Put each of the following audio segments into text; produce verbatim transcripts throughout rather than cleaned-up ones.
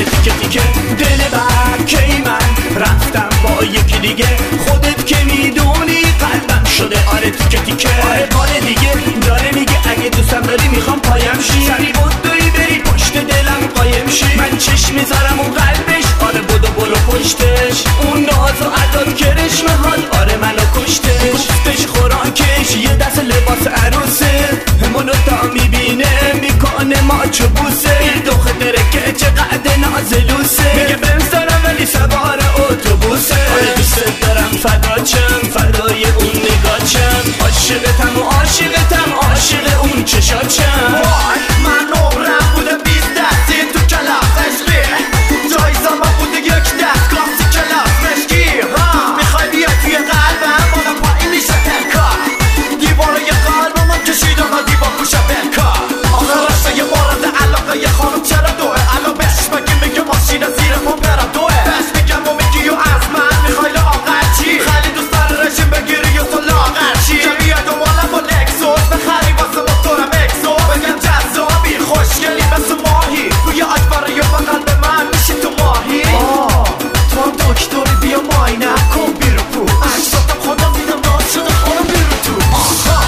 تیکه تیکه. دل بر کی من رفتم با یکی دیگه، خودت که میدونی قلبم شده آره تیکه تیکه. آره بار دیگه داره میگه اگه دوستم داری میخوام پایم شی، سری بدوی بری پشت دلم قایم شی. من چشم میذارم اون قلبش، آره بدو برو پشتش. اون ناز و عداد کرشمه هات آره منو کشتش. گفتش خوراکش یه دست لباس عروسه، همونو تا میبینه میکنه ماچو بوسه. این دوخه درکه چقدر نازلوسه، میگه بنز دارم ولی سوار اتوبوسه. آره دوست دارم فداچم فدای اون نگاچم، عاشقتم و عاشقتم عاشق اون چشاچم. وای من نورم بوده بیست دستی تو کلاس عشقی، جایزم هم بوده یک دست کلاسی کلاس مشکی. میخوای بیای توی قلبم بالا پایین میشه ترکا، دیواره قلبم هم کشیدم و دیوار پوشه بکا. آخه رشته یه مورد علاقه یه خانم چرا دوه، الان بهش بگی میگه ماشین زیر پا برا دوه. بهش میگم و میگی و از من میخوای لاغر چی، خیلی دوست داره رژیم بگیری و تو لاغر چی. که بیای دوبالم با لکسوس بخری واسه موتورم اکسو، بگم جذابی خوشگلی مثل ماهی، روی آجباره یا بغل به من میشی تو ماهی. آه تو هم دکتری بیا ماینه کن بیرو پو، عکساتم خودم دیدم ناز شده خودم بیرو تو. آها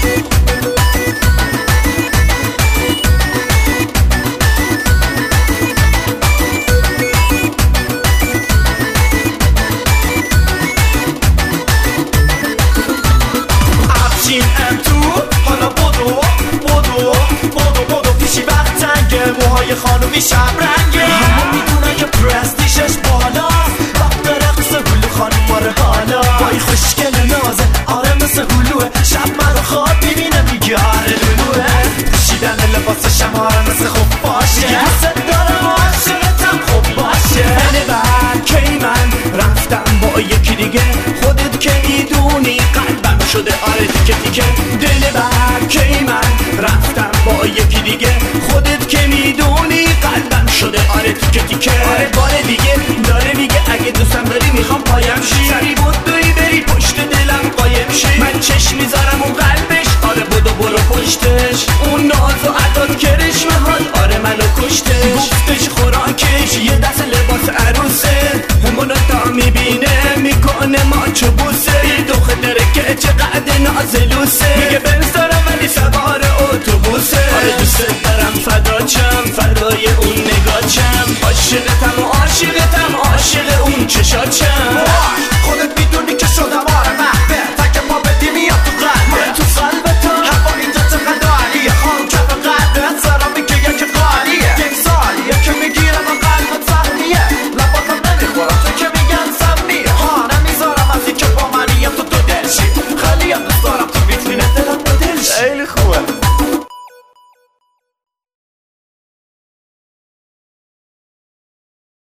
افشین ام تو حالا بدو بدو بدو بدو پیشی وقت تنگه، موهای خانومی شب رنگه، همه میدونن که پرستیشش بالاست. وقت رقص گلو خانوم ماره حالا، بای خوشگل نازه آره مثل هلوه، شب من رو خواب میبینه میگه آره لولوه. پوشیدن لباس شماره مثل خوب باشه، دوست دارم عاشقتم خوب باشه. دل بر کی من رفتم با یکی دیگه، خودت که میدونی قلبم شده آره تیکه تیکه. دل بر کی من رفتم با یکی دیگه، خودت که میدونی قلبم شده آره تیکه تیکه. آره بار دیگه داره میگه اگه دوستم داری میخوام پایم شی، سری بدوی بری پشت دلم قایم شی. من چشم میذارم اون قلبش، آره بدو برو پشتش. اون ناز و عداد کرشمه هات آره منو کشتش. گفتش خوراکش یه دست لباس عروسه، همونو تا میبینه میکنه ماچو بوسه. این دوخه درکه چقدر نازلوسه، میگه بنز دارم ولی سوار اتوبوسه. آره دوست دارم فداچم فدای اون نگاچم، عاشقتم و عاشقتم عاشق اون چشاچم. خودت میدونی که شدم